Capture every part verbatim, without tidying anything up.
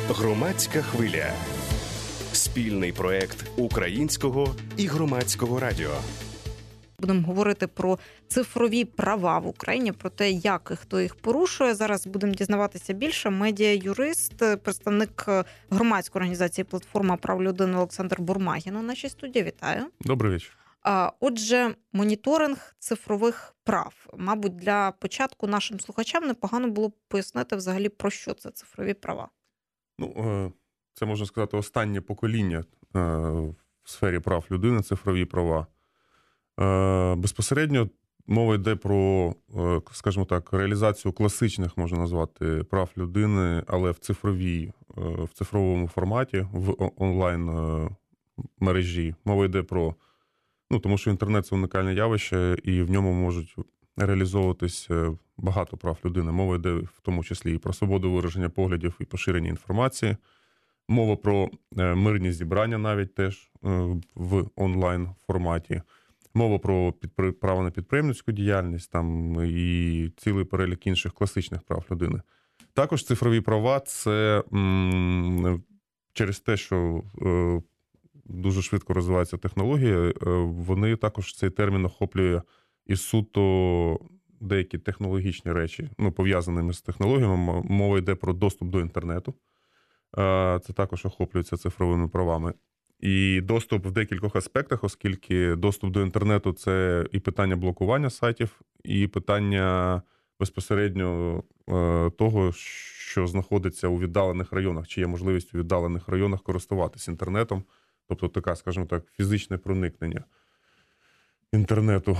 Громадська хвиля. Спільний проект Українського і Громадського радіо. Будемо говорити про цифрові права в Україні, про те, як і хто їх порушує. Зараз будемо дізнаватися більше. Медіа-юрист, представник громадської організації «Платформа прав людини» Олександр Бурмагін у нашій студії. Вітаю. Добрий вечір. Отже, моніторинг цифрових прав. Мабуть, для початку нашим слухачам непогано було б пояснити взагалі, про що це цифрові права. Ну, це, можна сказати, останнє покоління в сфері прав людини, цифрові права. Безпосередньо мова йде про, скажімо так, реалізацію класичних, можна назвати, прав людини, але в цифровій, в цифровому форматі, в онлайн-мережі. Мова йде про, ну, тому що інтернет – це унікальне явище, і в ньому можуть реалізовуватись багато прав людини. Мова йде в тому числі і про свободу вираження поглядів, і поширення інформації. Мова про мирні зібрання навіть теж в онлайн-форматі. Мова про підпри... право на підприємницьку діяльність там, і цілий перелік інших класичних прав людини. Також цифрові права – це м, через те, що е, дуже швидко розвиваються технології, е, вони також цей термін охоплює і суто деякі технологічні речі, ну, пов'язаними з технологіями. Мова йде про доступ до інтернету. Е, це також охоплюється цифровими правами. І доступ в декількох аспектах, оскільки доступ до інтернету – це і питання блокування сайтів, і питання безпосередньо того, що знаходиться у віддалених районах, чи є можливість у віддалених районах користуватися інтернетом, тобто така, скажімо так, фізичне проникнення інтернету.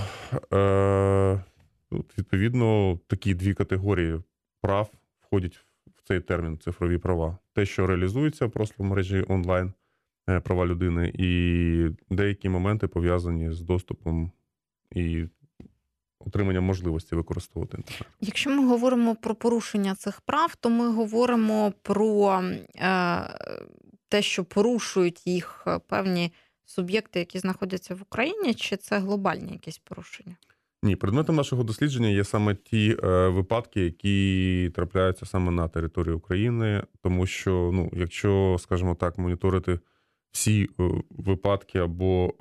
Відповідно, такі дві категорії прав входять в цей термін цифрові права. Те, що реалізується просто в мережі онлайн, права людини, і деякі моменти пов'язані з доступом і отриманням можливості використовувати інтернет. Якщо ми говоримо про порушення цих прав, то ми говоримо про е, те, що порушують їх певні суб'єкти, які знаходяться в Україні, чи це глобальні якісь порушення? Ні, предметом нашого дослідження є саме ті е, випадки, які трапляються саме на території України, тому що, ну, якщо, скажімо так, моніторити всі випадки або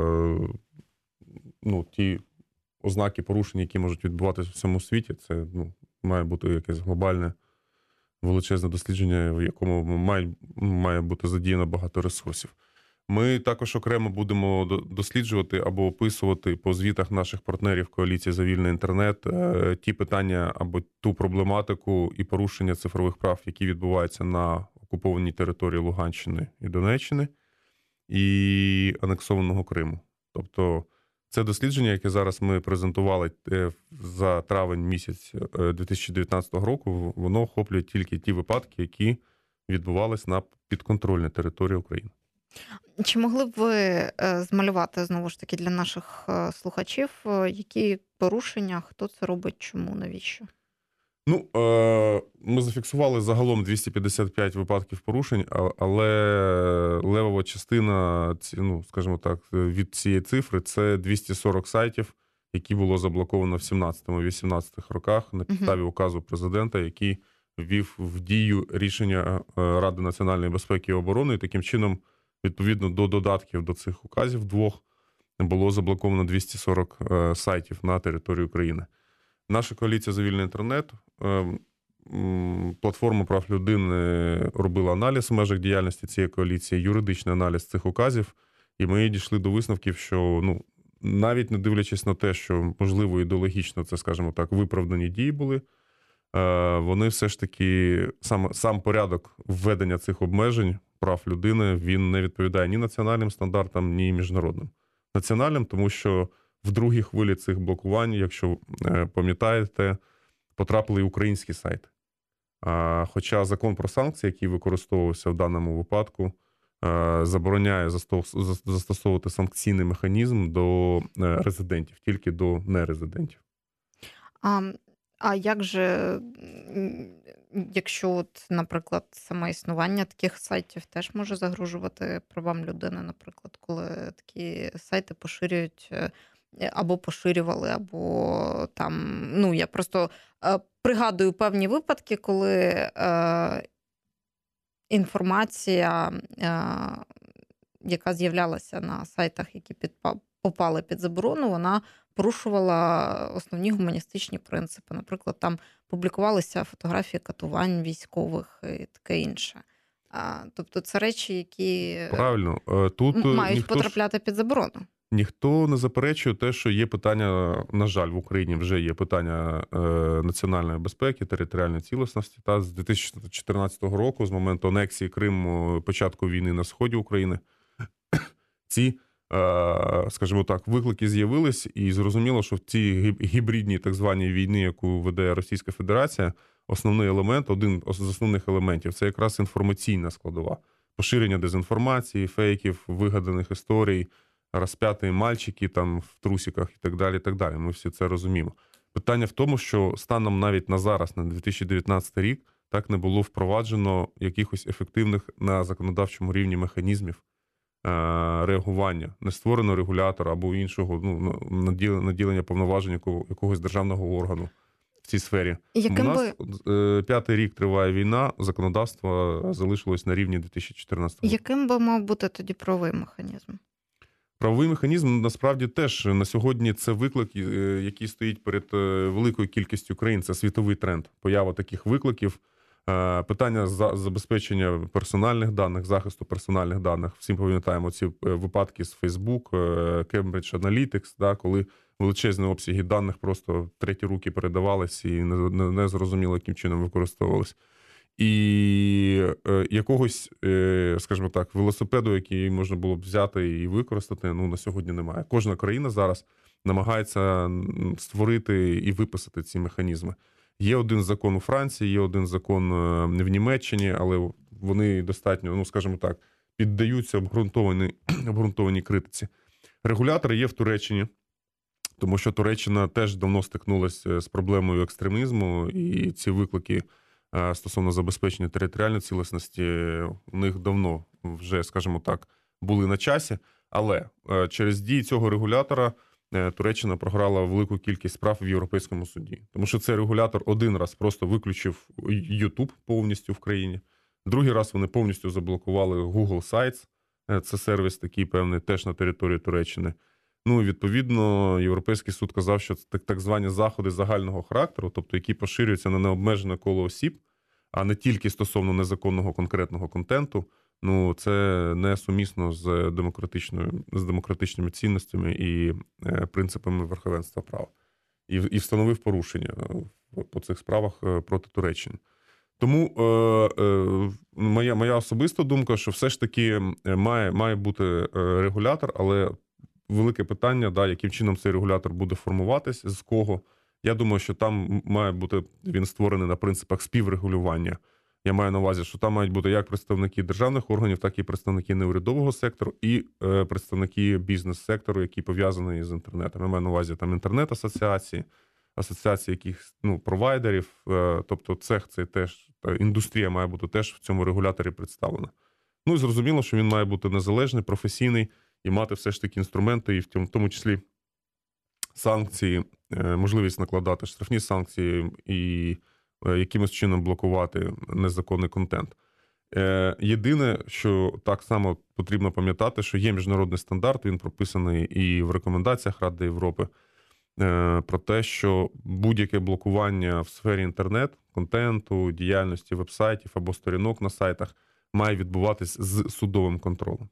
ну, ті ознаки порушень, які можуть відбуватися в всьому світі, це, ну, має бути якесь глобальне, величезне дослідження, в якому має, має бути задіяно багато ресурсів. Ми також окремо будемо досліджувати або описувати по звітах наших партнерів Коаліції за вільний інтернет ті питання або ту проблематику і порушення цифрових прав, які відбуваються на окупованій території Луганщини і Донеччини і анексованого Криму. Тобто це дослідження, яке зараз ми презентували за травень місяць дві тисячі дев'ятнадцятого року, воно охоплює тільки ті випадки, які відбувались на підконтрольній території України. Чи могли б ви змалювати, знову ж таки, для наших слухачів, які порушення, хто це робить, чому, навіщо? Ну, ми зафіксували загалом двісті п'ятдесят п'ять випадків порушень, але левова частина, ну, скажімо так, від цієї цифри – це двісті сорок сайтів, які було заблоковано в сімнадцятому-вісімнадцятому роках на підставі указу президента, який ввів в дію рішення Ради національної безпеки і оборони, і таким чином, відповідно до додатків до цих указів двох, було заблоковано двісті сорок сайтів на території України. Наша коаліція за вільний інтернет, платформа прав людини робила аналіз в межах діяльності цієї коаліції, юридичний аналіз цих указів, і ми дійшли до висновків, що, ну, навіть не дивлячись на те, що, можливо, ідеологічно це, скажімо так, виправдані дії були, вони все ж таки, сам, сам порядок введення цих обмежень прав людини, він не відповідає ні національним стандартам, ні міжнародним. Національним, тому що в другій хвилі цих блокувань, якщо пам'ятаєте, потрапили і українські сайти. Хоча закон про санкції, який використовувався в даному випадку, забороняє застосовувати санкційний механізм до резидентів, тільки до нерезидентів. А, а як же, якщо, от, наприклад, саме існування таких сайтів теж може загрожувати правам людини, наприклад, коли такі сайти поширюють або поширювали, або там, ну, я просто е, пригадую певні випадки, коли е, інформація, яка з'являлася на сайтах, які підпа- попали під заборону, вона порушувала основні гуманістичні принципи. Наприклад, там публікувалися фотографії катувань військових і таке інше. А, тобто це речі, які Правильно. Тут мають потрапляти ж... під заборону. Ніхто не заперечує те, що є питання, на жаль, в Україні вже є питання е, національної безпеки, територіальної цілісності. Та з дві тисячі чотирнадцятого року, з моменту анексії Криму, початку війни на сході України, ці, е, скажімо так, виклики з'явились, і зрозуміло, що в цій гібридній так званій війні, яку веде Російська Федерація, основний елемент, один з основних елементів, це якраз інформаційна складова. Поширення дезінформації, фейків, вигаданих історій, розп'яті мальчики там в трусиках і так далі, і так далі. Ми всі це розуміємо. Питання в тому, що станом навіть на зараз, на дві тисячі дев'ятнадцятий рік, так не було впроваджено якихось ефективних на законодавчому рівні механізмів е- реагування. Не створено регулятора або іншого ну, наділення повноважень якогось державного органу в цій сфері. Яким У нас би... е- п'ятий рік триває війна, законодавство залишилось на рівні дві тисячі чотирнадцятого. Яким би мав бути тоді правовий механізм? Правовий механізм, насправді, теж на сьогодні це виклик, який стоїть перед великою кількістю країн. Це світовий тренд. Поява таких викликів. Питання забезпечення персональних даних, захисту персональних даних. Всім пам'ятаємо ці випадки з Facebook, Cambridge Analytics, да, коли величезні обсяги даних просто в треті руки передавались і не, не, не зрозуміло, яким чином використовувались. І е, якогось, е, скажімо так, велосипеду, який можна було б взяти і використати, ну, на сьогодні немає. Кожна країна зараз намагається створити і виписати ці механізми. Є один закон у Франції, є один закон в Німеччині, але вони достатньо, ну, скажімо так, піддаються обґрунтованій, обґрунтованій критиці. Регулятори є в Туреччині, тому що Туреччина теж давно стикнулася з проблемою екстремізму, і ці виклики стосовно забезпечення територіальної цілісності у них давно вже, скажімо так, були на часі. Але через дії цього регулятора Туреччина програла велику кількість справ в Європейському суді. Тому що цей регулятор один раз просто виключив YouTube повністю в країні. Другий раз вони повністю заблокували Google Sites. Це сервіс такий певний теж на території Туреччини. Ну, і відповідно, Європейський суд казав, що це так звані заходи загального характеру, тобто які поширюються на необмежене коло осіб, а не тільки стосовно незаконного конкретного контенту, ну, це не сумісно з демократичною, з демократичними цінностями і принципами верховенства права. І, і встановив порушення по цих справах проти Туреччини. Тому е, е, моя, моя особиста думка, що все ж таки має, має бути регулятор, але велике питання, да, яким чином цей регулятор буде формуватись, з кого. Я думаю, що там має бути він створений на принципах співрегулювання. Я маю на увазі, що там мають бути як представники державних органів, так і представники неурядового сектору, і е, представники бізнес-сектору, які пов'язані з інтернетом. Я маю на увазі там інтернет-асоціації, асоціації якихось ну, провайдерів, е, тобто цех, це теж, та індустрія має бути теж в цьому регуляторі представлена. Ну і зрозуміло, що він має бути незалежний, професійний, і мати все ж таки інструменти, і в тому числі санкції, можливість накладати штрафні санкції і якимось чином блокувати незаконний контент. Єдине, що так само потрібно пам'ятати, що є міжнародний стандарт, він прописаний і в рекомендаціях Ради Європи, про те, що будь-яке блокування в сфері інтернет-контенту, діяльності веб-сайтів або сторінок на сайтах має відбуватись з судовим контролем.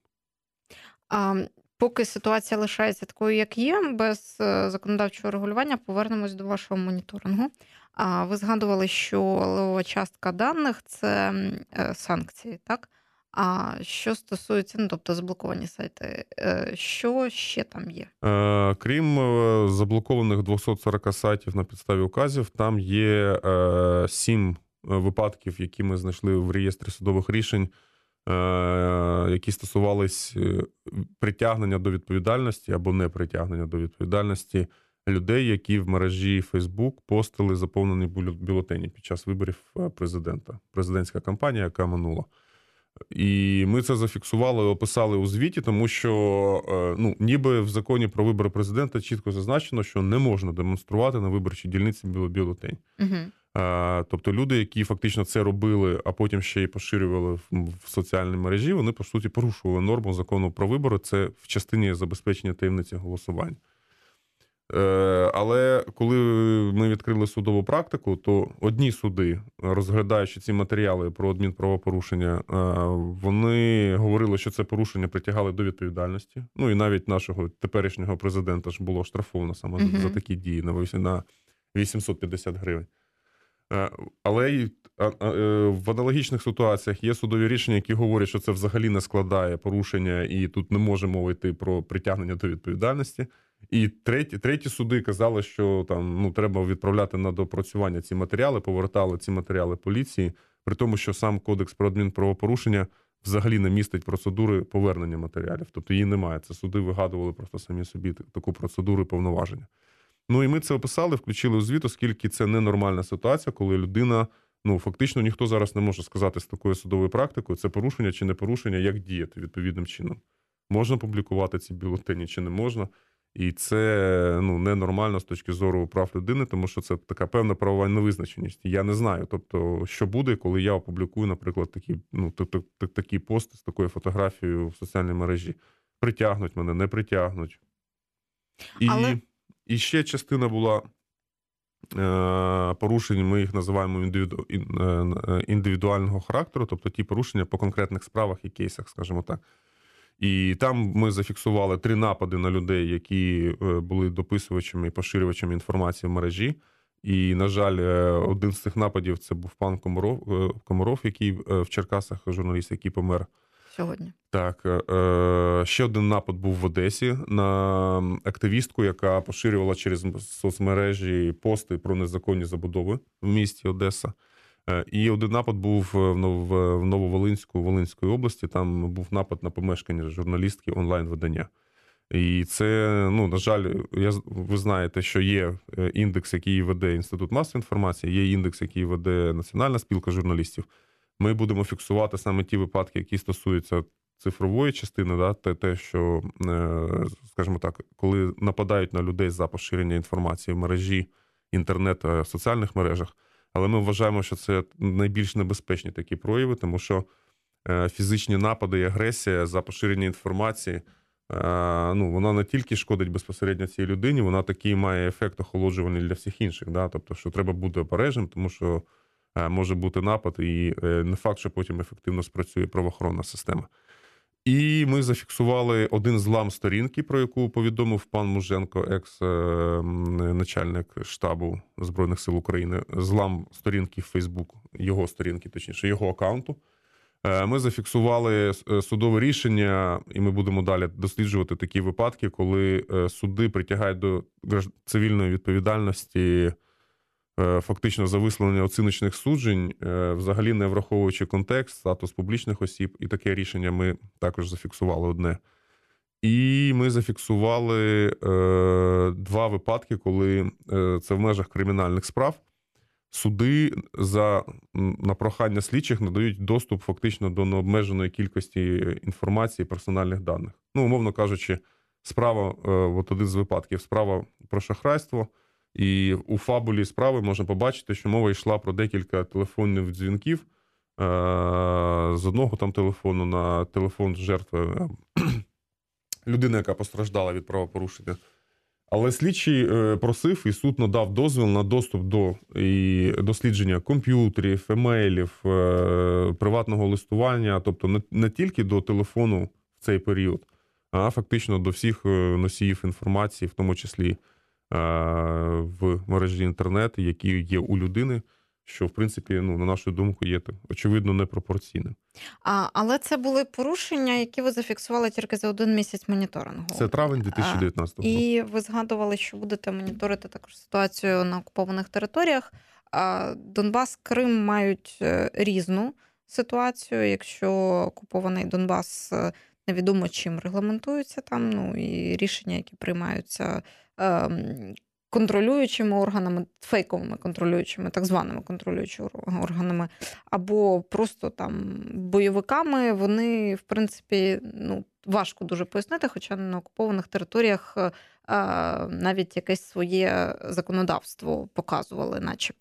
А, поки ситуація лишається такою, як є, без законодавчого регулювання, повернемось до вашого моніторингу. А, ви згадували, що левова частка даних – це санкції, так? А що стосується, ну, тобто заблоковані сайти, що ще там є? Е, крім заблокованих двісті сорок сайтів на підставі указів, там є е, сім випадків, які ми знайшли в реєстрі судових рішень, які стосувались притягнення до відповідальності або не притягнення до відповідальності людей, які в мережі Facebook постили заповнені бюлетені під час виборів президента. Президентська кампанія, яка минула. І ми це зафіксували, описали у звіті, тому що ну, ніби в законі про вибори президента чітко зазначено, що не можна демонструвати на виборчій дільниці бюлетень. Угу. Тобто люди, які фактично це робили, а потім ще й поширювали в соціальній мережі, вони, по суті, порушували норму закону про вибори, це в частині забезпечення таємниці голосування. Але коли ми відкрили судову практику, то одні суди, розглядаючи ці матеріали про адмінправопорушення, вони говорили, що це порушення притягали до відповідальності. Ну і навіть нашого теперішнього президента ж було штрафовано саме mm-hmm. за такі дії на вісімсот п'ятдесят гривень. Але в аналогічних ситуаціях є судові рішення, які говорять, що це взагалі не складає порушення і тут не може мова йти про притягнення до відповідальності. І треті, треті суди казали, що там ну треба відправляти на доопрацювання ці матеріали, повертали ці матеріали поліції, при тому, що сам Кодекс про адмінправопорушення взагалі не містить процедури повернення матеріалів. Тобто її немає. Це суди вигадували просто самі собі таку процедуру і повноваження. Ну і ми це описали, включили у звіт, оскільки це ненормальна ситуація, коли людина, ну фактично ніхто зараз не може сказати з такою судовою практикою, це порушення чи не порушення, як діяти відповідним чином. Можна публікувати ці бюлетені чи не можна. І це ну, ненормально з точки зору прав людини, тому що це така певна правова невизначеність. Я не знаю, тобто, що буде, коли я опублікую, наприклад, такий, ну, такий пост з такою фотографією в соціальній мережі. Притягнуть мене, не притягнуть. І, Але... і ще частина була е, порушень, ми їх називаємо індивіду, індивідуального характеру, тобто ті порушення по конкретних справах і кейсах, скажімо так. І там ми зафіксували три напади на людей, які були дописувачами і поширювачами інформації в мережі. І, на жаль, один з цих нападів – це був пан Комаров, Комаров, який в Черкасах, журналіст, який помер. Сьогодні. Так. Ще один напад був в Одесі на активістку, яка поширювала через соцмережі пости про незаконні забудови в місті Одеса. І один напад був в Нововолинську, Волинської області, там був напад на помешкання журналістки онлайн-видання. І це, ну, на жаль, я, ви знаєте, що є індекс, який веде Інститут масової інформації, є індекс, який веде Національна спілка журналістів. Ми будемо фіксувати саме ті випадки, які стосуються цифрової частини, да, те, те, що, скажімо так, коли нападають на людей за поширення інформації в мережі, інтернет, соціальних мережах. Але ми вважаємо, що це найбільш небезпечні такі прояви, тому що фізичні напади і агресія за поширення інформації, ну, вона не тільки шкодить безпосередньо цій людині, вона такий має ефект охолоджувальний для всіх інших. Да? Тобто, що треба бути обережним, тому що може бути напад, і не факт, що потім ефективно спрацює правоохоронна система. І ми зафіксували один злам сторінки, про яку повідомив пан Муженко, екс-начальник штабу Збройних сил України. Злам сторінки в Facebook, його сторінки, точніше, його аккаунту. Ми зафіксували судове рішення, і ми будемо далі досліджувати такі випадки, коли суди притягають до цивільної відповідальності фактично за висловлення оціночних суджень, взагалі не враховуючи контекст, статус публічних осіб, і таке рішення ми також зафіксували одне. І ми зафіксували два випадки, коли це в межах кримінальних справ. Суди за, на прохання слідчих надають доступ фактично до необмеженої кількості інформації, персональних даних. Ну, умовно кажучи, справа, от один з випадків, справа про шахрайство, і у фабулі справи можна побачити, що мова йшла про декілька телефонних дзвінків з одного там телефону на телефон жертви людини, яка постраждала від правопорушення. Але слідчий просив, і суд надав дозвіл на доступ до і дослідження комп'ютерів, емейлів, приватного листування, тобто не, не тільки до телефону в цей період, а фактично до всіх носіїв інформації, в тому числі в мережі інтернет, які є у людини, що, в принципі, ну, на нашу думку, є, очевидно, непропорційним. А, але це були порушення, які ви зафіксували тільки за один місяць моніторингу. Це травень дві тисячі дев'ятнадцятого року. І ви згадували, що будете моніторити також ситуацію на окупованих територіях. Донбас, Крим мають різну ситуацію. Якщо окупований Донбас невідомо чим регламентується там, ну і рішення, які приймаються контролюючими органами, фейковими контролюючими, так званими контролюючими органами, або просто там бойовиками, вони, в принципі, ну, важко дуже пояснити, хоча на окупованих територіях навіть якесь своє законодавство показували начебто.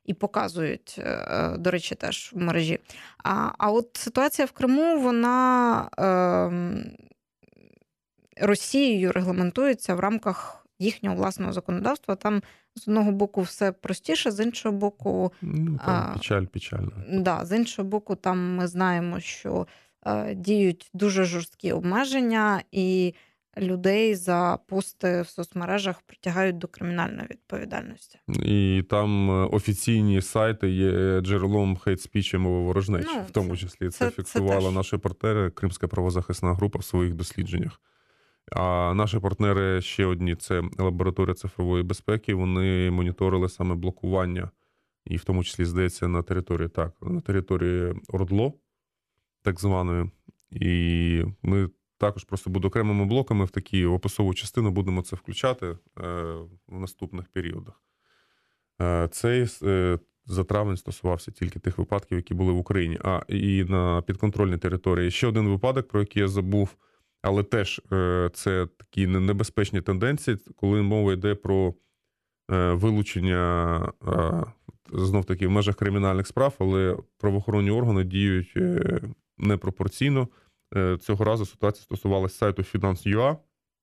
і показують, до речі, теж в мережі. А, а от ситуація в Криму, вона е, Росією регламентується в рамках їхнього власного законодавства. Там з одного боку все простіше, з іншого боку... Ну, там печаль, печально. Да, з іншого боку, там ми знаємо, що е, діють дуже жорсткі обмеження, і людей за пости в соцмережах притягають до кримінальної відповідальності. І там офіційні сайти є джерелом хейт-спічі, мови ворожнечі, ну, в тому числі. Це, це фіксувала це наші партнери, Кримська правозахисна група в своїх дослідженнях. А наші партнери ще одні, це лабораторія цифрової безпеки, вони моніторили саме блокування, і в тому числі, здається, на території, так, на території ОРДЛО, так званої. І ми також просто буде окремими блоками в такі в описову частину будемо це включати е, в наступних періодах. Е, цей е, за травень стосувався тільки тих випадків, які були в Україні. А і на підконтрольній території ще один випадок, про який я забув, але теж е, це такі небезпечні тенденції, коли мова йде про е, вилучення е, знов-таки в межах кримінальних справ, але правоохоронні органи діють е, непропорційно. Цього разу ситуація стосувалася сайту Finance.ua.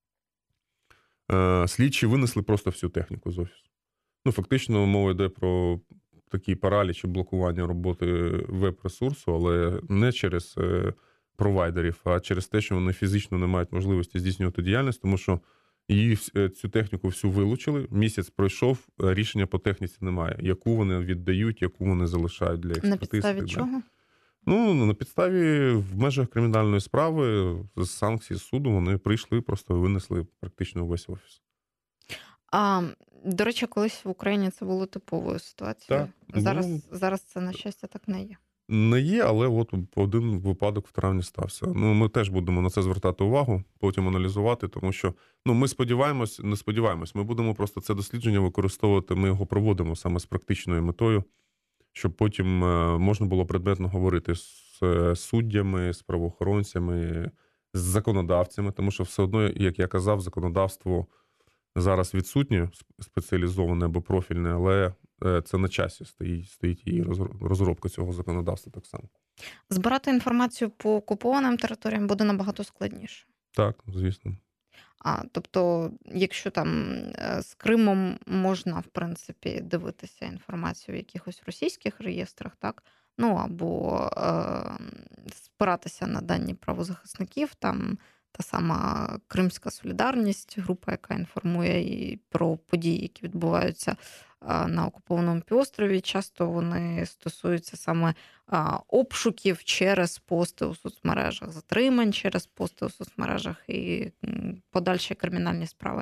Слідчі винесли просто всю техніку з офісу. Ну, фактично, мова йде про такий параліч і блокування роботи веб-ресурсу, але не через провайдерів, а через те, що вони фізично не мають можливості здійснювати діяльність, тому що її цю техніку всю вилучили, місяць пройшов, рішення по техніці немає. Яку вони віддають, яку вони залишають для експертизи. На підставі чого? Ну, на підставі в межах кримінальної справи з санкцій суду вони прийшли, просто винесли практично весь офіс. А, до речі, колись в Україні це було типовою ситуацією. Так, зараз, ну, зараз це, на щастя, так не є. Не є, але от один випадок в травні стався. Ну, ми теж будемо на це звертати увагу, потім аналізувати, тому що ну, ми сподіваємось, не сподіваємось, ми будемо просто це дослідження використовувати, ми його проводимо саме з практичною метою, щоб потім можна було предметно говорити з суддями, з правоохоронцями, з законодавцями, тому що все одно, як я казав, законодавство зараз відсутнє, спеціалізоване або профільне, але це на часі стоїть, стоїть і розробка цього законодавства так само. Збирати інформацію по окупованим територіям буде набагато складніше. Так, звісно. А, тобто, якщо там з Кримом можна, в принципі, дивитися інформацію в якихось російських реєстрах, так? Ну, або е, спиратися на дані правозахисників, там та сама Кримська солідарність, група, яка інформує і про події, які відбуваються на окупованому півострові, часто вони стосуються саме обшуків через пости у соцмережах, затримань через пости у соцмережах і подальші кримінальні справи.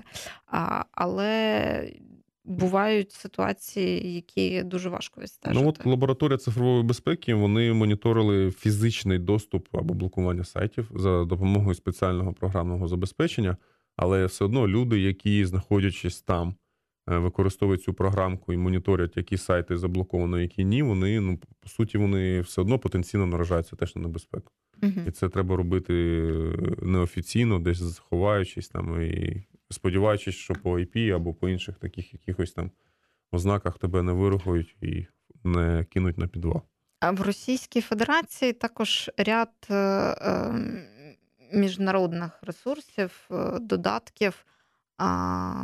Але бувають ситуації, які дуже важко відстежити. Ну от лабораторія цифрової безпеки, вони моніторили фізичний доступ або блокування сайтів за допомогою спеціального програмного забезпечення, але все одно люди, які, знаходячись там, використовують цю програмку і моніторять, які сайти заблоковано, які ні, вони, ну, по суті, вони все одно потенційно наражаються теж на небезпеку. Угу. І це треба робити неофіційно, десь заховаючись там і сподіваючись, що по ай пі або по інших таких якихось там ознаках тебе не вирухують і не кинуть на підвал. А в Російській Федерації також ряд е, міжнародних ресурсів, додатків а,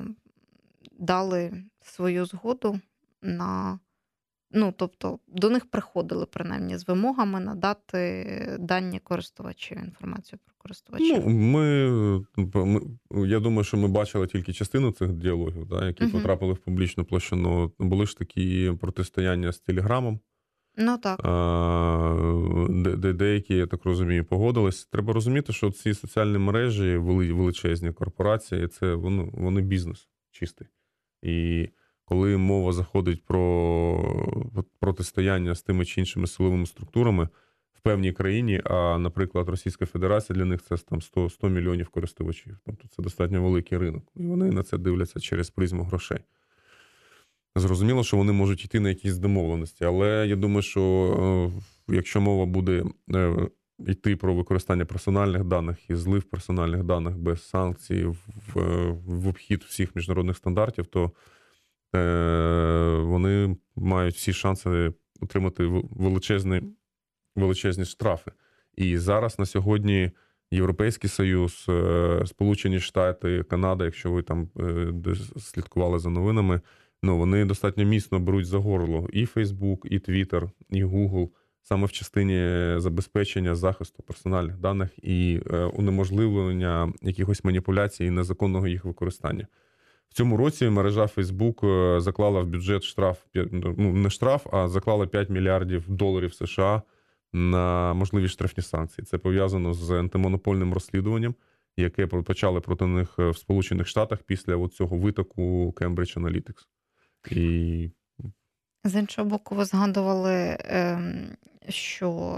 дали свою згоду на, ну, тобто до них приходили, принаймні, з вимогами надати дані користувачів, інформацію про користувачів. Ну, ми, ми, я думаю, що ми бачили тільки частину цих діалогів, да, які uh-huh. потрапили в публічну площину. Були ж такі протистояння з Телеграмом. Ну, так. А, де, де деякі, я так розумію, погодились. Треба розуміти, що ці соціальні мережі, величезні корпорації, це вони, вони бізнес чистий. І коли мова заходить про протистояння з тими чи іншими силовими структурами в певній країні, а, наприклад, Російська Федерація, для них це там сто, сто мільйонів користувачів. Тобто це достатньо великий ринок. І вони на це дивляться через призму грошей. Зрозуміло, що вони можуть йти на якісь домовленості, але я думаю, що якщо мова буде йти про використання персональних даних і злив персональних даних без санкцій в, в обхід всіх міжнародних стандартів, то вони мають всі шанси отримати величезні, величезні штрафи. І зараз на сьогодні Європейський Союз, Сполучені Штати, Канада, якщо ви там слідкували за новинами, ну, вони достатньо міцно беруть за горло і Facebook, і Twitter, і Google, саме в частині забезпечення захисту персональних даних і унеможливлення якихось маніпуляцій і незаконного їх використання. В цьому році мережа Facebook заклала в бюджет штраф, ну, не штраф, а заклала п'ять мільярдів доларів США на можливі штрафні санкції. Це пов'язано з антимонопольним розслідуванням, яке почали проти них в Сполучених Штатах після цього витоку Cambridge Analytica. І... З іншого боку, ви згадували, що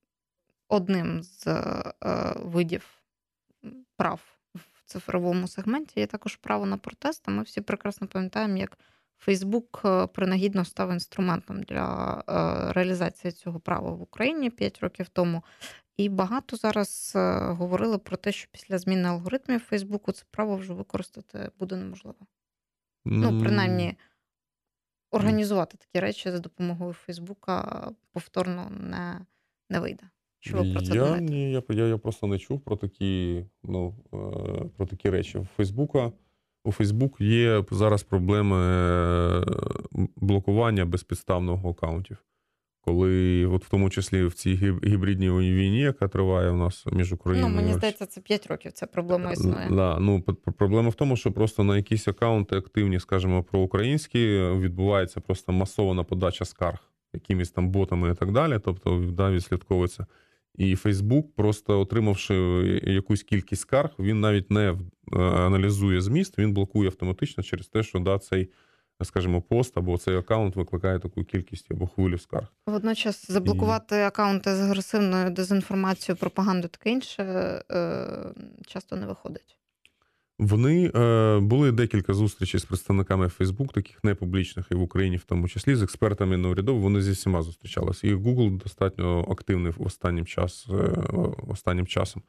одним з видів прав в цифровому сегменті є також право на протест. Ми всі прекрасно пам'ятаємо, як Facebook принагідно став інструментом для реалізації цього права в Україні п'ять років тому. І багато зараз говорили про те, що після зміни алгоритмів Facebook це право вже використати буде неможливо. Mm. Ну, принаймні, організувати такі речі за допомогою Фейсбука повторно не, не вийде. Що ви про це я, думаєте? Ні, я, я, я просто не чув про такі, ну, про такі речі. У Фейсбука, у Фейсбук є зараз проблеми блокування безпідставного акаунтів. Коли, от в тому числі в цій гібридній війні, яка триває у нас між Україною... Ну, мені здається, це п'ять років, ця проблема існує. Да, ну, проблема в тому, що просто на якісь акаунти активні, скажімо, проукраїнські, відбувається просто масована подача скарг якимись там ботами і так далі, тобто, да, відслідковується. І Facebook, просто отримавши якусь кількість скарг, він навіть не аналізує зміст, він блокує автоматично через те, що, да, цей, скажімо, пост або цей акаунт викликає таку кількість або хвилю скарг. Водночас заблокувати і... акаунти з агресивною дезінформацією, пропагандою, таке інше часто не виходить. Вони, були декілька зустрічей з представниками Facebook, таких непублічних і в Україні в тому числі, з експертами неурядовими, вони зі всіма зустрічалися. І Google достатньо активний в останнім, час, останнім часом.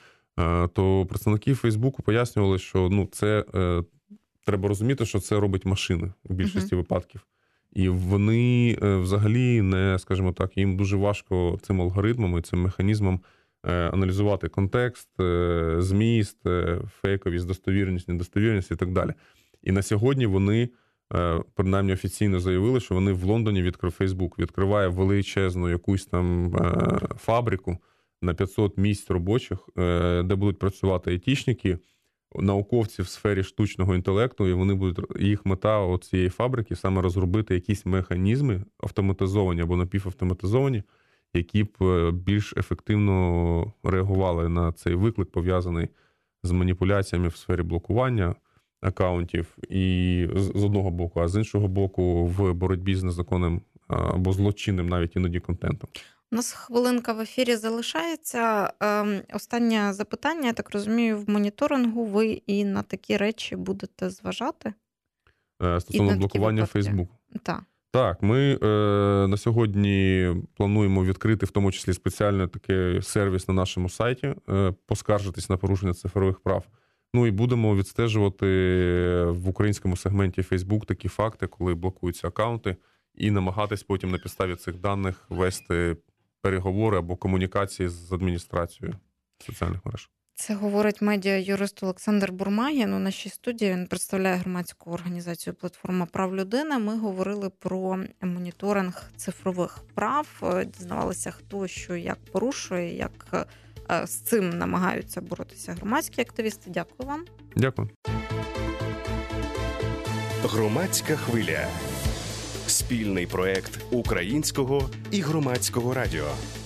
То представники Facebook пояснювали, що, ну, це... Треба розуміти, що це робить машини в більшості uh-huh. випадків. І вони взагалі не, скажімо так, їм дуже важко цим алгоритмом і цим механізмом аналізувати контекст, зміст, фейковість, достовірність, недостовірність і так далі. І на сьогодні вони, принаймні офіційно заявили, що вони в Лондоні відкрив Facebook, відкриває величезну якусь там фабрику на п'ятсот місць робочих, де будуть працювати айтішники, науковці в сфері штучного інтелекту, і вони будуть, їх мета от цієї фабрики саме розробити якісь механізми автоматизовані або напівавтоматизовані, які б більш ефективно реагували на цей виклик, пов'язаний з маніпуляціями в сфері блокування акаунтів і з одного боку, а з іншого боку в боротьбі з незаконним або злочинним навіть іноді контентом. У нас хвилинка в ефірі залишається. Останнє запитання, я так розумію, в моніторингу ви і на такі речі будете зважати? Стосовно блокування Facebook. Так. Так, ми е, на сьогодні плануємо відкрити в тому числі спеціальний такий сервіс на нашому сайті, е, поскаржитись на порушення цифрових прав. Ну і будемо відстежувати в українському сегменті Facebook такі факти, коли блокуються акаунти, і намагатись потім на підставі цих даних вести переговори або комунікації з адміністрацією соціальних мереж. Це говорить медіа-юрист Олександр Бурмагін. У нашій студії він представляє громадську організацію «Платформа прав людини». Ми говорили про моніторинг цифрових прав, дізнавалися, хто що як порушує, як з цим намагаються боротися громадські активісти. Дякую вам. Дякую. Громадська хвиля. Спільний проєкт Українського і Громадського радіо.